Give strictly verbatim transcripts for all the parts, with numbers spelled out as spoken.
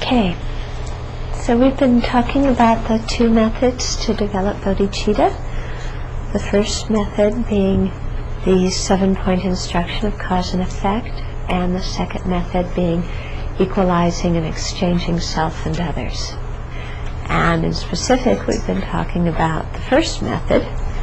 Okay, so we've been talking about the two methods to develop bodhicitta. The first method being the seven-point instruction of cause and effect, and the second method being equalizing and exchanging self and others. And in specific, we've been talking about the first method,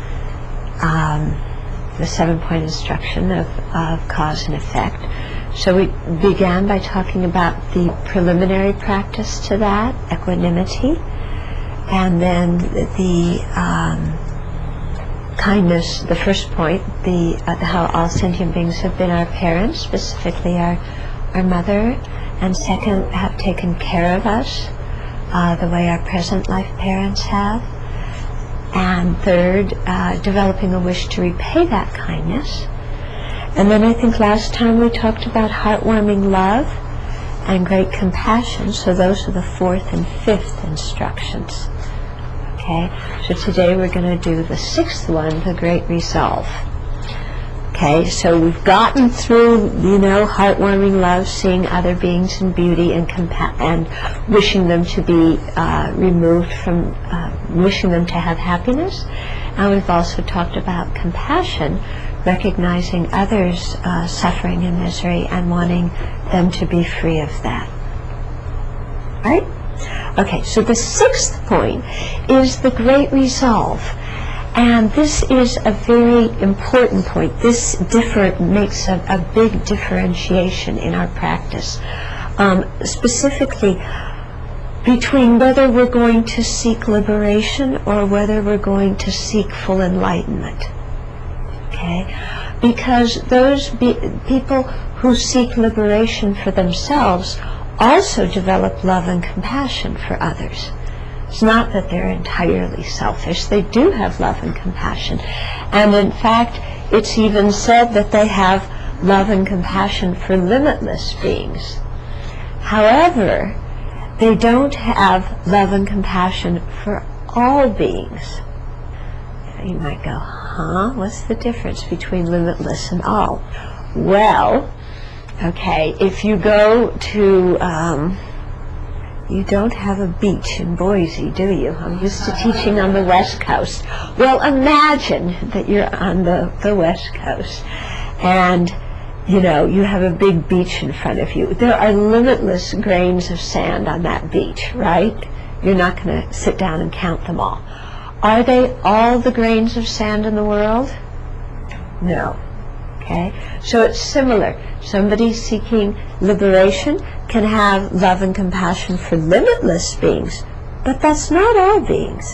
um, the seven-point instruction of, of cause and effect. So we began by talking about the preliminary practice to that, equanimity, and then the um, kindness, the first point, the uh, how all sentient beings have been our parents, specifically our, our mother, and second, have taken care of us uh, the way our present life parents have, and third, uh, developing a wish to repay that kindness. And then I think last time we talked about heartwarming love and great compassion, so those are the fourth and fifth instructions. Okay, so today we're going to do the sixth one, the great resolve. Okay, so we've gotten through, you know, heartwarming love, seeing other beings in beauty and compa- and wishing them to be uh, removed from, uh, wishing them to have happiness. And we've also talked about compassion, recognizing others' uh, suffering and misery and wanting them to be free of that. Right? Okay, so the sixth point is the great resolve. And this is a very important point. This differ, makes a, a big differentiation in our practice, um, specifically between whether we're going to seek liberation or whether we're going to seek full enlightenment. Okay? Because those be- people who seek liberation for themselves also develop love and compassion for others. It's not that they're entirely selfish. They do have love and compassion. And in fact, it's even said that they have love and compassion for limitless beings. However, they don't have love and compassion for all beings. You might go, huh? What's the difference between limitless and all? Well, okay, if you go to, um, you don't have a beach in Boise, do you? I'm used to teaching on the West Coast. Well, imagine that you're on the, the West Coast and, you know, you have a big beach in front of you. There are limitless grains of sand on that beach, right? You're not going to sit down and count them all. Are they all the grains of sand in the world? No. Okay? So it's similar. Somebody seeking liberation can have love and compassion for limitless beings, but that's not all beings.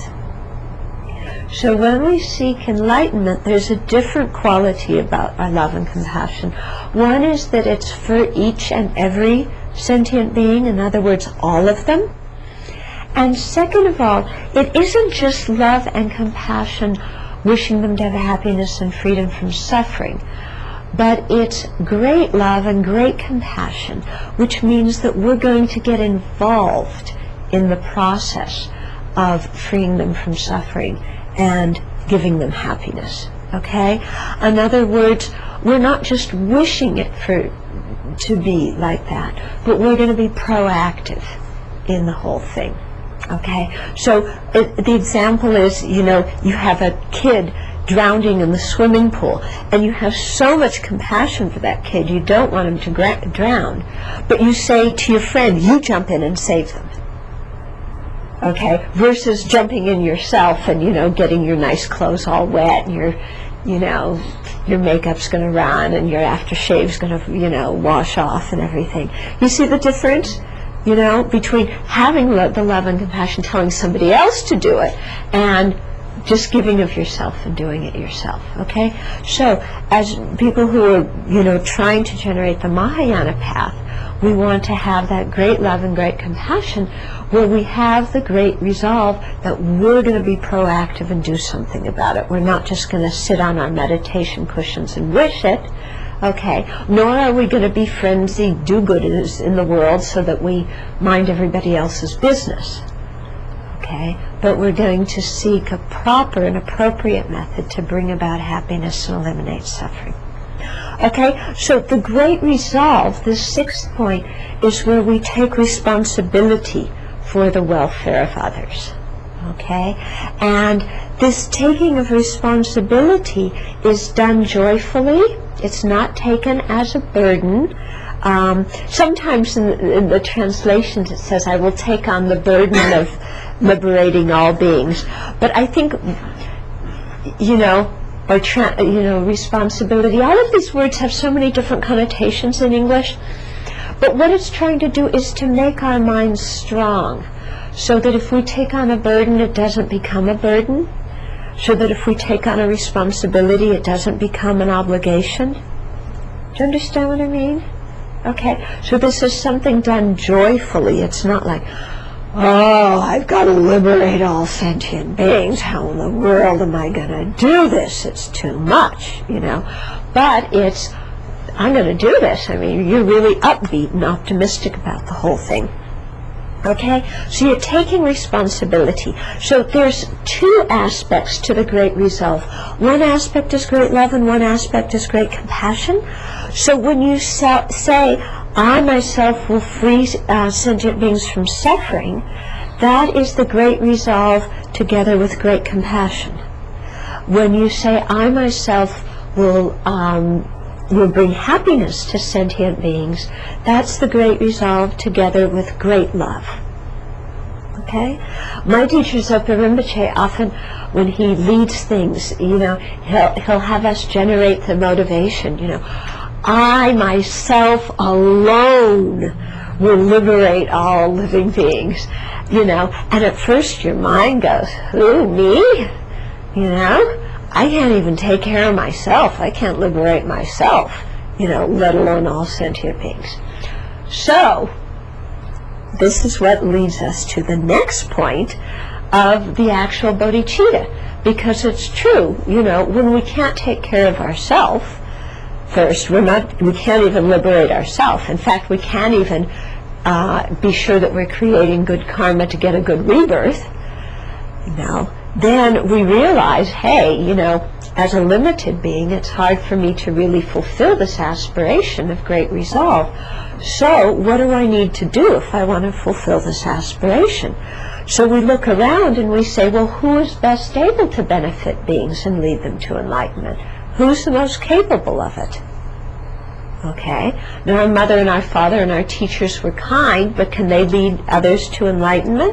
So when we seek enlightenment, there's a different quality about our love and compassion. One is that it's for each and every sentient being, in other words, all of them. And second of all, it isn't just love and compassion wishing them to have happiness and freedom from suffering, but it's great love and great compassion, which means that we're going to get involved in the process of freeing them from suffering and giving them happiness. Okay? In other words, we're not just wishing it for to be like that, but we're going to be proactive in the whole thing. Okay? So it, the example is, you know, you have a kid drowning in the swimming pool, and you have so much compassion for that kid, you don't want him to gra- drown, but you say to your friend, you jump in and save them. Okay? Versus jumping in yourself and, you know, getting your nice clothes all wet, and your, you know, your makeup's going to run, and your aftershave's going to, you know, wash off and everything. You see the difference? You know, between having lo- the love and compassion, telling somebody else to do it, and just giving of yourself and doing it yourself. Okay? So, as people who are, you know, trying to generate the Mahayana path, we want to have that great love and great compassion where we have the great resolve that we're going to be proactive and do something about it. We're not just going to sit on our meditation cushions and wish it. Okay, nor are we going to be frenzied do-gooders in the world so that we mind everybody else's business. Okay, but we're going to seek a proper and appropriate method to bring about happiness and eliminate suffering. Okay, so the great resolve, the sixth point, is where we take responsibility for the welfare of others. Okay, and this taking of responsibility is done joyfully. It's not taken as a burden. Um, sometimes in the, in the translations it says, I will take on the burden of liberating all beings. But I think, you know, or tra you know, responsibility, all of these words have so many different connotations in English. But what it's trying to do is to make our minds strong, so that if we take on a burden, it doesn't become a burden. So that if we take on a responsibility, it doesn't become an obligation. Do you understand what I mean? Okay, so this is something done joyfully. It's not like, oh, I've got to liberate all sentient beings. How in the world am I going to do this? It's too much, you know. But it's, I'm going to do this. I mean, you're really upbeat and optimistic about the whole thing. Okay, so you're taking responsibility. So there's two aspects to the great resolve. One aspect is great love and one aspect is great compassion. So when you sa say, I myself will free uh, sentient beings from suffering, that is the great resolve together with great compassion. When you say, I myself will um, will bring happiness to sentient beings, that's the great resolve together with great love. Okay? My teacher Zopa Rinpoche, often when he leads things, you know, he'll, he'll have us generate the motivation, you know, I myself alone will liberate all living beings, you know, and at first your mind goes, who, me? You know? I can't even take care of myself. I can't liberate myself, you know, let alone all sentient beings. So, this is what leads us to the next point of the actual bodhicitta. Because it's true, you know, when we can't take care of ourselves, first, we're not, we can't even liberate ourselves. In fact, we can't even uh, be sure that we're creating good karma to get a good rebirth, you know. Then we realize, hey, you know, as a limited being, it's hard for me to really fulfill this aspiration of great resolve. So what do I need to do if I want to fulfill this aspiration? So we look around and we say, well, who is best able to benefit beings and lead them to enlightenment? Who's the most capable of it? Okay, now our mother and our father and our teachers were kind, but can they lead others to enlightenment?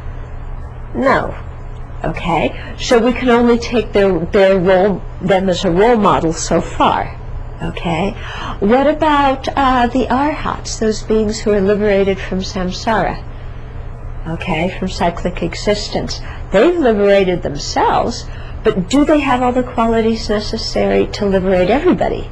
No. Okay, so we can only take their, their role, them as a role model so far. Okay, what about uh, the arhats, those beings who are liberated from samsara? Okay, from cyclic existence. They've liberated themselves, but do they have all the qualities necessary to liberate everybody?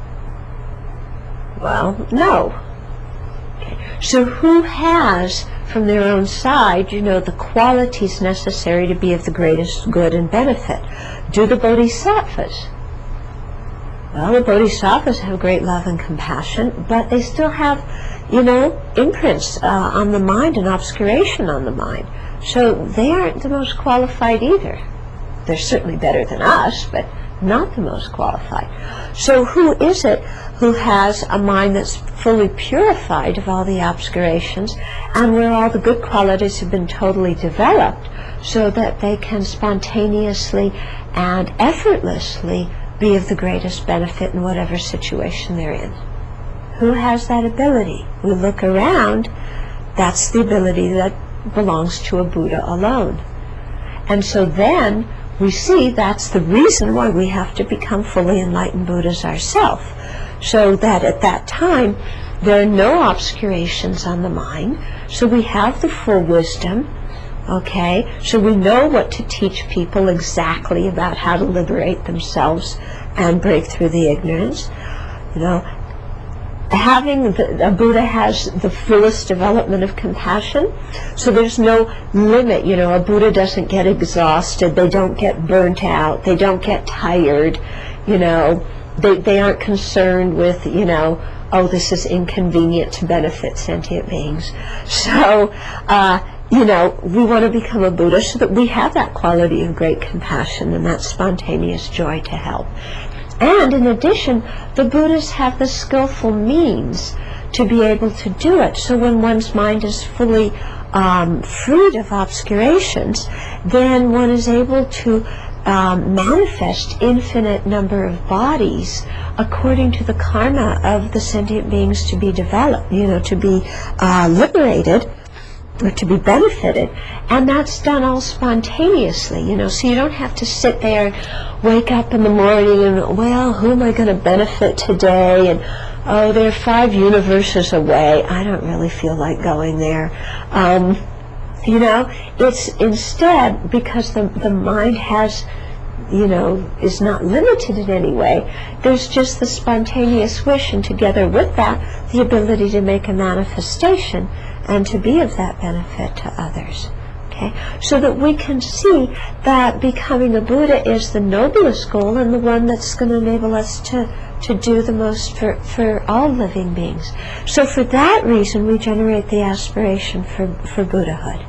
Well, no. Okay. So who has, from their own side, you know, the qualities necessary to be of the greatest good and benefit? Do the bodhisattvas? Well, the bodhisattvas have great love and compassion, but they still have, you know, imprints uh, on the mind and obscuration on the mind. So they aren't the most qualified either. They're certainly better than us, but not the most qualified. So who is it who has a mind that's fully purified of all the obscurations and where all the good qualities have been totally developed so that they can spontaneously and effortlessly be of the greatest benefit in whatever situation they're in? Who has that ability? We look around, that's the ability that belongs to a Buddha alone. And so then we see that's the reason why we have to become fully enlightened Buddhas ourselves, so that at that time there are no obscurations on the mind, so we have the full wisdom, okay, so we know what to teach people exactly about how to liberate themselves and break through the ignorance. You know, having the, a Buddha has the fullest development of compassion, so there's no limit. You know, a Buddha doesn't get exhausted, they don't get burnt out, they don't get tired, you know, they, they aren't concerned with, you know, oh, this is inconvenient to benefit sentient beings. So, uh, you know, we want to become a Buddha so that we have that quality of great compassion and that spontaneous joy to help. And in addition, the Buddhas have the skillful means to be able to do it. So when one's mind is fully um, freed of obscurations, then one is able to um, manifest infinite number of bodies according to the karma of the sentient beings to be developed, you know, to be uh, liberated, or to be benefited, and that's done all spontaneously, you know, so you don't have to sit there and wake up in the morning and, well, who am I going to benefit today, and oh, they're five universes away, I don't really feel like going there. Um, you know, it's instead, because the, the mind has, you know, is not limited in any way, there's just the spontaneous wish, and together with that, the ability to make a manifestation and to be of that benefit to others. Okay, so that we can see that becoming a Buddha is the noblest goal and the one that's going to enable us to, to do the most for, for all living beings. So for that reason, we generate the aspiration for, for Buddhahood.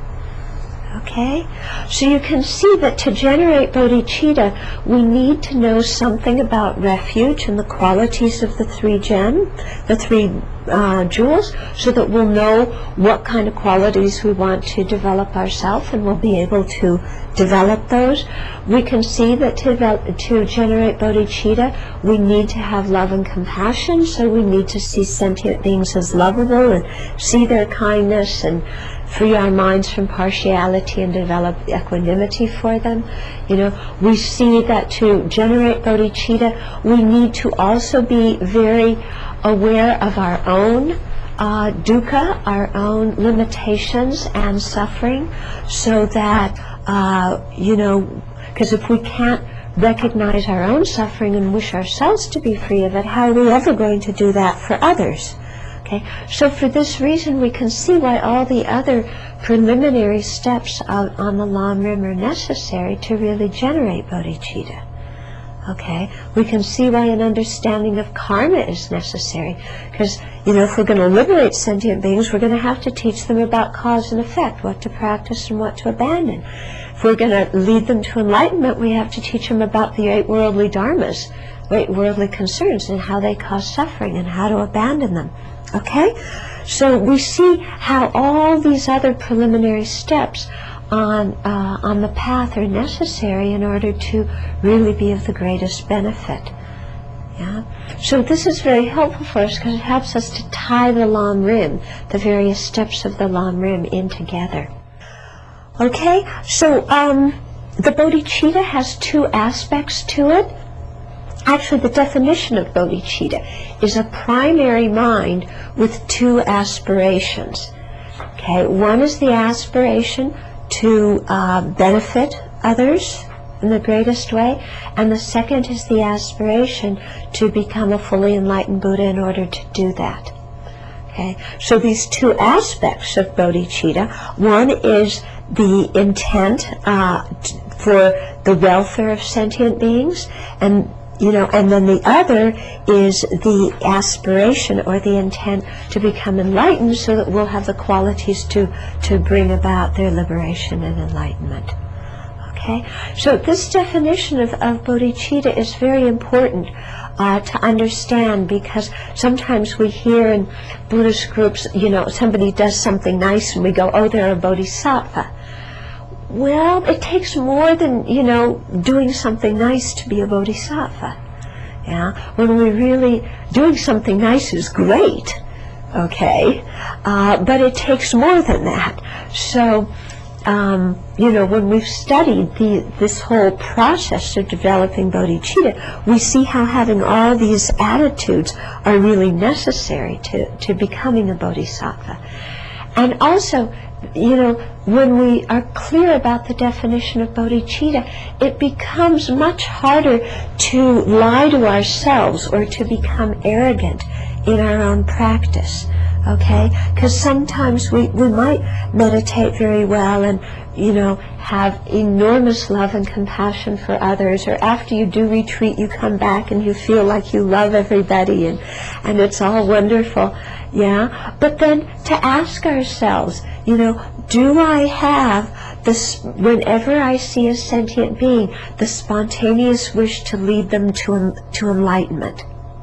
Okay, so you can see that to generate bodhicitta, we need to know something about refuge and the qualities of the three gem, the three uh, jewels, so that we'll know what kind of qualities we want to develop ourselves, and we'll be able to develop those. We can see that to, to generate bodhicitta, we need to have love and compassion, so we need to see sentient beings as lovable and see their kindness and free our minds from partiality and develop equanimity for them. You know, we see that to generate bodhicitta, we need to also be very aware of our own uh, dukkha, our own limitations and suffering, so that, uh, you know, because if we can't recognize our own suffering and wish ourselves to be free of it, how are we ever going to do that for others? Okay, so for this reason, we can see why all the other preliminary steps out on the Lam Rim are necessary to really generate bodhicitta. Okay, we can see why an understanding of karma is necessary, because, you know, if we're going to liberate sentient beings, we're going to have to teach them about cause and effect, what to practice and what to abandon. If we're going to lead them to enlightenment, we have to teach them about the eight worldly dharmas, eight worldly concerns, and how they cause suffering and how to abandon them. Okay, so we see how all these other preliminary steps on uh, on the path are necessary in order to really be of the greatest benefit. Yeah. So this is very helpful for us because it helps us to tie the Lam Rim, the various steps of the Lam Rim, in together. Okay, so um, the bodhicitta has two aspects to it. Actually, the definition of bodhicitta is a primary mind with two aspirations. Okay, one is the aspiration to uh, benefit others in the greatest way, and the second is the aspiration to become a fully enlightened Buddha in order to do that. Okay, so these two aspects of bodhicitta, one is the intent uh, t- for the welfare of sentient beings, and you know, and then the other is the aspiration or the intent to become enlightened, so that we'll have the qualities to, to bring about their liberation and enlightenment. Okay? So this definition of, of bodhicitta is very important uh, to understand, because sometimes we hear in Buddhist groups, you know, somebody does something nice and we go, oh, they're a bodhisattva. Well, it takes more than, you know, doing something nice to be a bodhisattva. Yeah, when we really, doing something nice is great, okay, uh, but it takes more than that. So, um, you know, when we've studied the, this whole process of developing bodhicitta, we see how having all these attitudes are really necessary to, to becoming a bodhisattva. And also, you know, when we are clear about the definition of bodhicitta, it becomes much harder to lie to ourselves or to become arrogant in our own practice. Okay? Because sometimes we, we might meditate very well and, you know, have enormous love and compassion for others, or after you do retreat you come back and you feel like you love everybody and, and it's all wonderful. Yeah? But then to ask ourselves, you know, do I have this, whenever I see a sentient being, the spontaneous wish to lead them to, to enlightenment?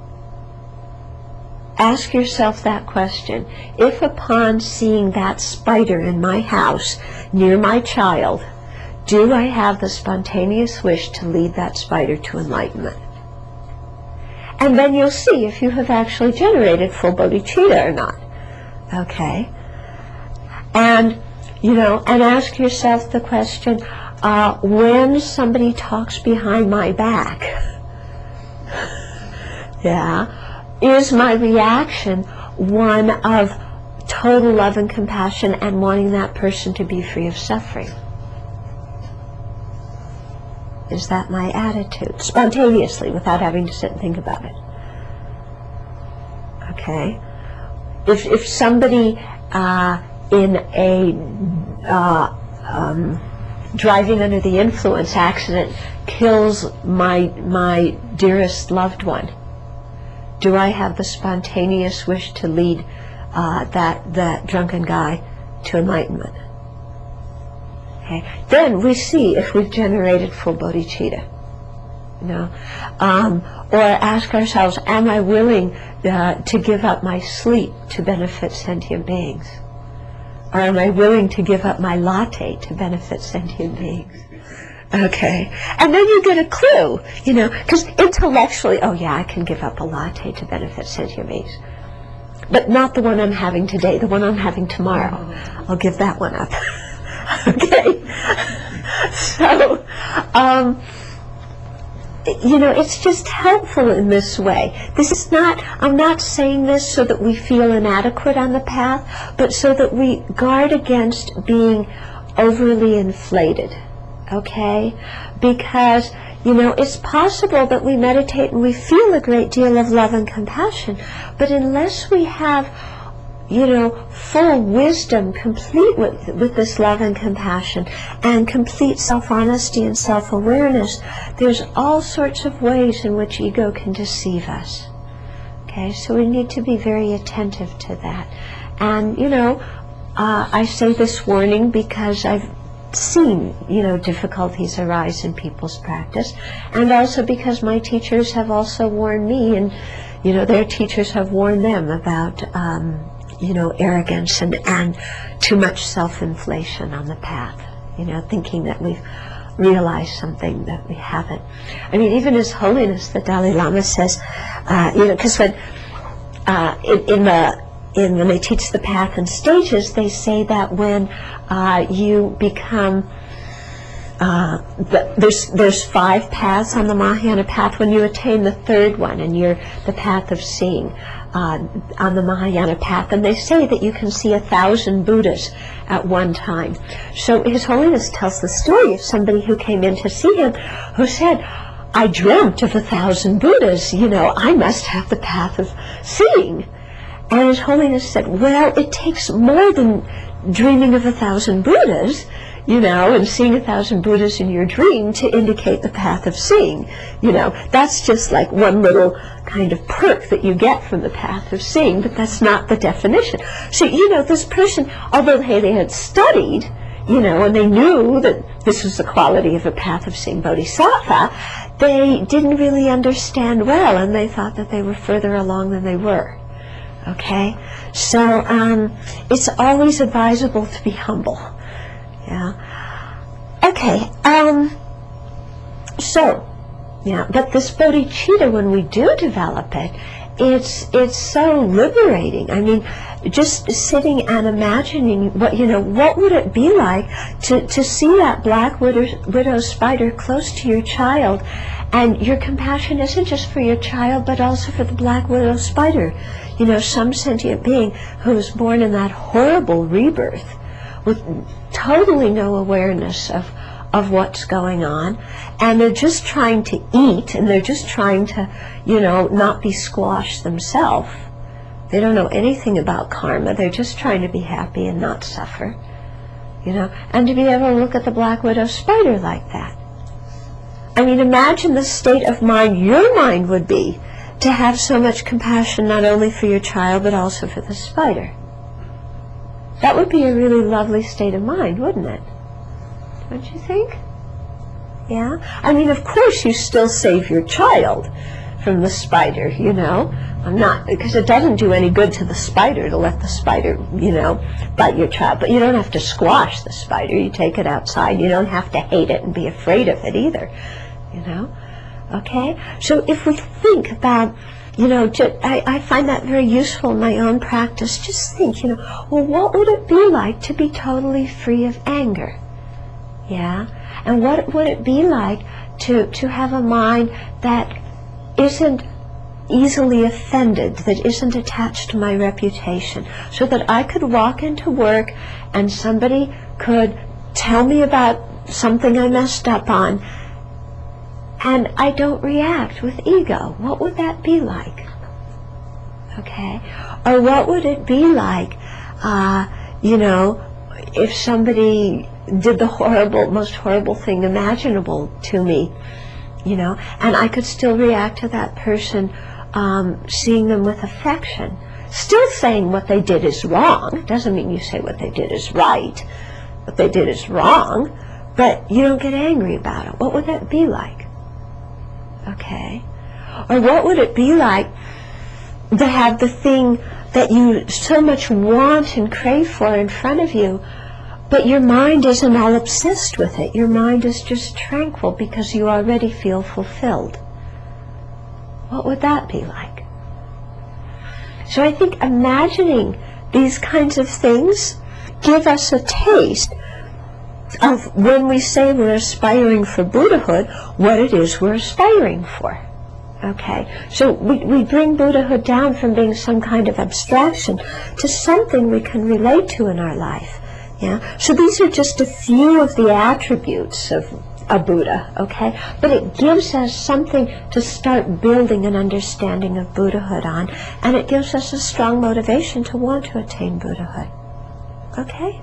Ask yourself that question. If upon seeing that spider in my house near my child, do I have the spontaneous wish to lead that spider to enlightenment? And then you'll see if you have actually generated full bodhicitta or not. Okay? And, you know, and ask yourself the question, uh, when somebody talks behind my back, yeah, is my reaction one of total love and compassion and wanting that person to be free of suffering? Is that my attitude? Spontaneously, without having to sit and think about it. Okay? If, if somebody uh, in a uh, um, driving under the influence accident kills my, my dearest loved one, do I have the spontaneous wish to lead uh, that, that drunken guy to enlightenment? Okay. Then we see if we've generated full bodhicitta. You know? Um, or ask ourselves, am I willing uh, to give up my sleep to benefit sentient beings? Or am I willing to give up my latte to benefit sentient beings? Okay, and then you get a clue, you know, because intellectually, oh yeah, I can give up a latte to benefit sentient beings, but not the one I'm having today, the one I'm having tomorrow. I'll give that one up. Okay, so, um, you know, it's just helpful in this way. This is not, I'm not saying this so that we feel inadequate on the path, but so that we guard against being overly inflated. Okay? Because, you know, it's possible that we meditate and we feel a great deal of love and compassion, but unless we have, you know, full wisdom complete with, with this love and compassion and complete self-honesty and self-awareness, there's all sorts of ways in which ego can deceive us. Okay? So we need to be very attentive to that. And, you know, uh, I say this warning because I've seen, you know, difficulties arise in people's practice, and also because my teachers have also warned me, and, you know, their teachers have warned them about, um, you know, arrogance and, and too much self-inflation on the path, you know, thinking that we've realized something that we haven't. I mean, even His Holiness, the Dalai Lama says, uh, you know, because when, uh, in, in the In, when they teach the path in stages, they say that when uh, you become, uh, the, there's there's five paths on the Mahayana path. When you attain the third one, and you're the path of seeing uh, on the Mahayana path, and they say that you can see a thousand Buddhas at one time. So His Holiness tells the story of somebody who came in to see him, who said, "I dreamt of a thousand Buddhas. You know, I must have the path of seeing." And His Holiness said, well, it takes more than dreaming of a thousand Buddhas, you know, and seeing a thousand Buddhas in your dream to indicate the path of seeing. You know, that's just like one little kind of perk that you get from the path of seeing, but that's not the definition. So, you know, this person, although they, they had studied, you know, and they knew that this was the quality of a path of seeing bodhisattva, they didn't really understand well, and they thought that they were further along than they were. Okay, so um, it's always advisable to be humble. Yeah. Okay. Um. So, yeah. But this bodhicitta, when we do develop it, it's it's so liberating. I mean, just sitting and imagining what you know, what would it be like to to see that black widow, widow spider close to your child, and your compassion isn't just for your child, but also for the black widow spider. You know, some sentient being who was born in that horrible rebirth with totally no awareness of, of what's going on, and they're just trying to eat, and they're just trying to, you know, not be squashed themselves. They don't know anything about karma. They're just trying to be happy and not suffer. You know, and to be able to look at the black widow spider like that. I mean, imagine the state of mind your mind would be to have so much compassion not only for your child but also for the spider. That would be a really lovely state of mind, wouldn't it? Don't you think? Yeah? I mean, of course you still save your child from the spider, you know. I'm not, because it doesn't do any good to the spider to let the spider, you know, bite your child. But you don't have to squash the spider. You take it outside. You don't have to hate it and be afraid of it either, you know. Okay? So if we think about, you know, just, I, I find that very useful in my own practice. Just think, you know, well, what would it be like to be totally free of anger? Yeah? And what would it be like to, to have a mind that isn't easily offended, that isn't attached to my reputation, so that I could walk into work and somebody could tell me about something I messed up on and I don't react with ego? What would that be like? Okay? Or what would it be like, uh, you know, if somebody did the horrible, most horrible thing imaginable to me, you know, and I could still react to that person, um, seeing them with affection, still saying what they did is wrong. Doesn't mean you say what they did is right. What they did is wrong, but you don't get angry about it. What would that be like? Okay? Or what would it be like to have the thing that you so much want and crave for in front of you, but your mind isn't all obsessed with it. Your mind is just tranquil because you already feel fulfilled. What would that be like? So I think imagining these kinds of things give us a taste of, when we say we're aspiring for Buddhahood, what it is we're aspiring for. Okay, so we, we bring Buddhahood down from being some kind of abstraction to something we can relate to in our life. Yeah, so these are just a few of the attributes of a Buddha, okay? But it gives us something to start building an understanding of Buddhahood on, and it gives us a strong motivation to want to attain Buddhahood. Okay?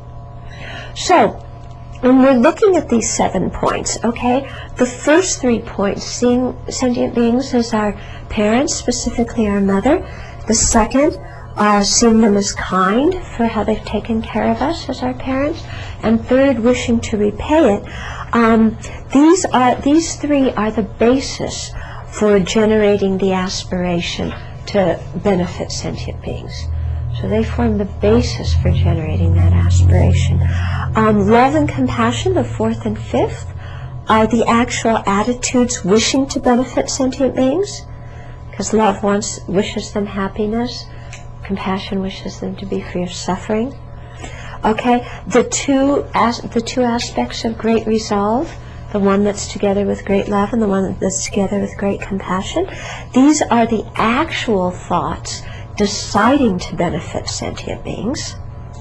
So, when we're looking at these seven points, okay, the first three points, seeing sentient beings as our parents, specifically our mother. The second, Uh, seeing them as kind for how they've taken care of us as our parents, and third, wishing to repay it. Um, these are these three are the basis for generating the aspiration to benefit sentient beings. So they form the basis for generating that aspiration. Um, love and compassion, the fourth and fifth, are the actual attitudes wishing to benefit sentient beings, because love wants wishes them happiness. Compassion wishes them to be free of suffering. Okay, the two as, the two aspects of great resolve, the one that's together with great love and the one that's together with great compassion, these are the actual thoughts deciding to benefit sentient beings.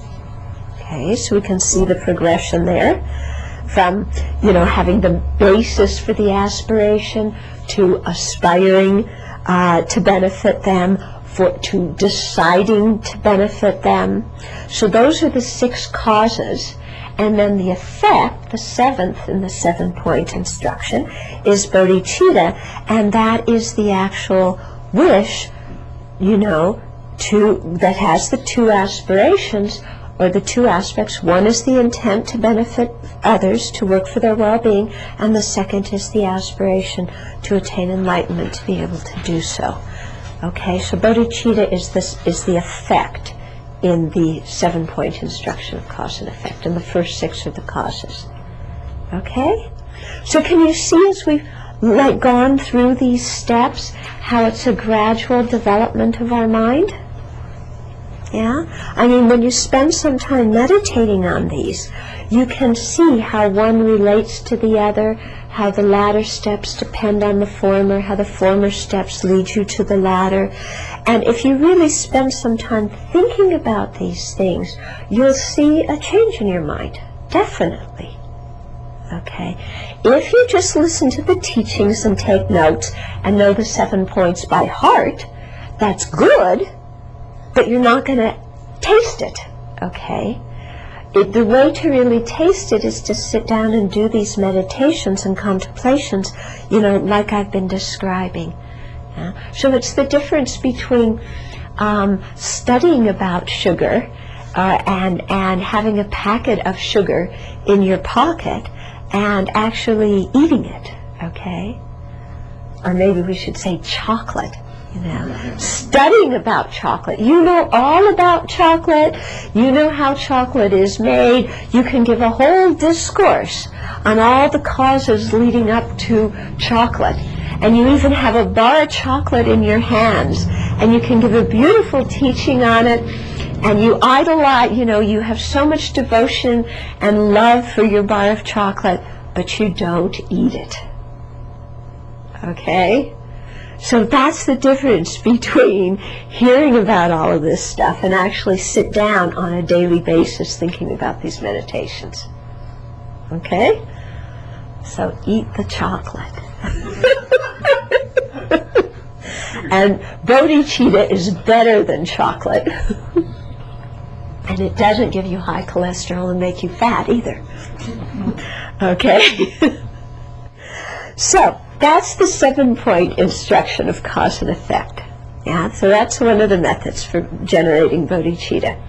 Okay, so we can see the progression there from, you know, having the basis for the aspiration to aspiring uh, to benefit them, For, to deciding to benefit them. So those are the six causes, and then the effect, the seventh in the seven-point instruction, is bodhicitta, and that is the actual wish, you know, to that has the two aspirations, or the two aspects. One is the intent to benefit others, to work for their well-being, and the second is the aspiration to attain enlightenment, to be able to do so. Okay, so bodhicitta is this is the effect in the seven-point instruction of cause and effect, and the first six are the causes. Okay, so can you see, as we've like gone through these steps, how it's a gradual development of our mind? Yeah, I mean, when you spend some time meditating on these, you can see how one relates to the other, how the latter steps depend on the former, how the former steps lead you to the latter. And if you really spend some time thinking about these things, you'll see a change in your mind, definitely. Okay? If you just listen to the teachings and take notes and know the seven points by heart, that's good. but you're not going to taste it, okay? It, the way to really taste it is to sit down and do these meditations and contemplations, you know, like I've been describing. Yeah? So it's the difference between um, studying about sugar uh, and, and having a packet of sugar in your pocket and actually eating it, okay? Or maybe we should say chocolate. You know, studying about chocolate. You know all about chocolate. You know how chocolate is made. You can give a whole discourse on all the causes leading up to chocolate. And you even have a bar of chocolate in your hands. And you can give a beautiful teaching on it. And you idolize, you know, you have so much devotion and love for your bar of chocolate, but you don't eat it. Okay? So that's the difference between hearing about all of this stuff and actually sit down on a daily basis thinking about these meditations. Okay? So eat the chocolate. And bodhicitta is better than chocolate. And it doesn't give you high cholesterol and make you fat either. Okay? So, that's the seven-point instruction of cause and effect. Yeah, so that's one of the methods for generating bodhicitta.